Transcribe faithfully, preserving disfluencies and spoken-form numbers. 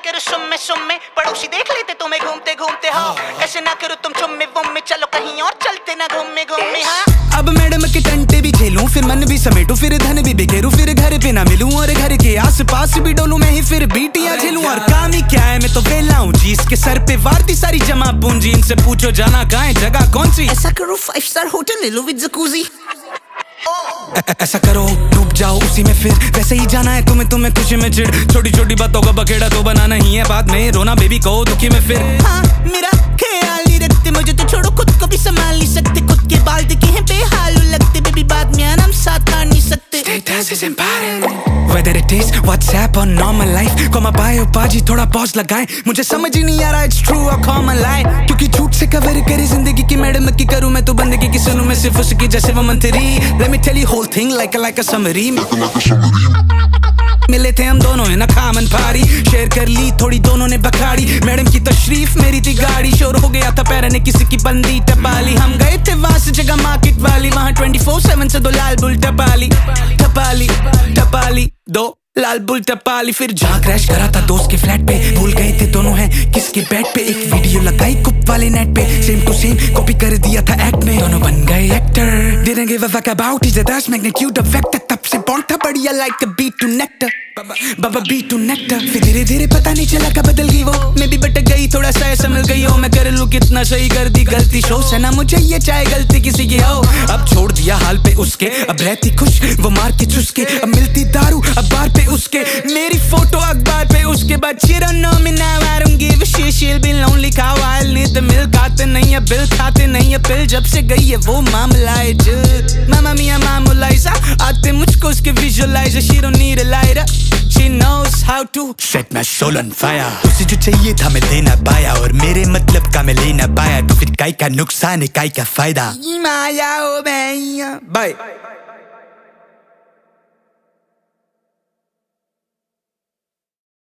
करो सुम्मे सुम्मे, पड़ोसी देख लेते तुम्हें घूमते घूमते। हाँ ऐसे ना करो तुम चुम्मे वुम्मे, चलो कहीं और चलते ना घूमे घूमे। हाँ अब मैडम के टंटे भी खेलूं, फिर मन भी समेटूं, फिर धन भी बिखेरूं, फिर घर पे ना मिलूं और घर के आस पास भी डोलूं मैं ही, फिर बीटियां झेलूं। और काम ही क्या है, मैं तो वेला हूँ जी, इसके सर पे वारती सारी जमा पूंजी। इनसे पूछो जाना कहाँ है, जगह कौन सी। ऐसा करो फाइव स्टार होटल ले लो विद जकूजी। ऐसा करो डूब जाओ उसी में, फिर वैसे ही जाना है तुम्हें, तुम्हें खुशी में चिढ़। छोटी छोटी बातों का बखेड़ा तो बनाना ही है, बाद में रोना बेबी को दुखी में फिर। हाँ मेरा ख्याल नहीं रखते, मुझे तो छोड़ो खुद को भी संभाल नहीं सकते। खुद के बाल दिखे हैं बेहाल लगते, बेबी बाद में आराम साथ मार नहीं सकते। Status is important whether it is WhatsApp or normal life। Comma पाए पाजी थोड़ा पॉज लगाए, मुझे समझ ही नहीं आ रहा it's true or common lie। क्योंकि झूठ से कवर करे जिंदगी की मैडम की, करूँ मैं तो बंदगी की, सुनूं मैं सिर्फ उसकी जैसे वो मंत्री। Let me tell you whole thing like a like a summary। मिले थे हम दोनों है ना खामन पारी, शेयर कर ली थोड़ी दोनों ने बखाड़ी। मैडम की तशरीफ मेरी थी गाड़ी, शोर हो गया था पैर ने किसी की बंदी टपाली। हम गए थे वहां से जगह मार्केट वाली, वहां ट्वेंटी फोर सेवन से दो लाल बुल टपाली टपाली टपाली दो लाल बुल टपाली। फिर जहाँ क्रैश करा था दोस्त के फ्लैट पे, भूल गए थे दोनों हैं किसके बेड पे। एक वीडियो लगाई कुप वाले नेट पे, सेम टू सेम कॉपी कर दिया था एक्ट में, दोनों बन गए actor. Didn't give a fuck about his dash magnitude of vector, तब से बॉन्ड था बढ़िया like a beat to nectar, Baba beat to nectar। फिर धीरे धीरे पता नहीं चला कब बदल गई वो, मैं भी भटक गई थोड़ा सा संभल गई हो। मैं कर लूं कितना सही कर दी गलती, शो से ना मुझे ये चाहे गलती किसी की हो। अब छोड़ दिया हाल पे उसके, अब रहती खुश वो मार के चुसके, अब मिलती दारू अब बार पे उसके, मेरी फोटो अखबार पे उसके बाद। She don't know me now, I don't give a shit, she'll be lonely cow, I'll need the milk। आते नहीं है बिल, खाते नहीं है पिल, जब से गई है वो मामला है जिद। मामा मिया मामूलाइजा आते मुझको उसके visualiser. She don't need a lighter, she knows how to set my soul on fire। उसे जो चाहिए था मैं दे ना पाया, और मेरे मतलब का मैं ले ना पाया, तो फिर काई का नुकसान है काई का फायदा। माया ओ भैया बाय।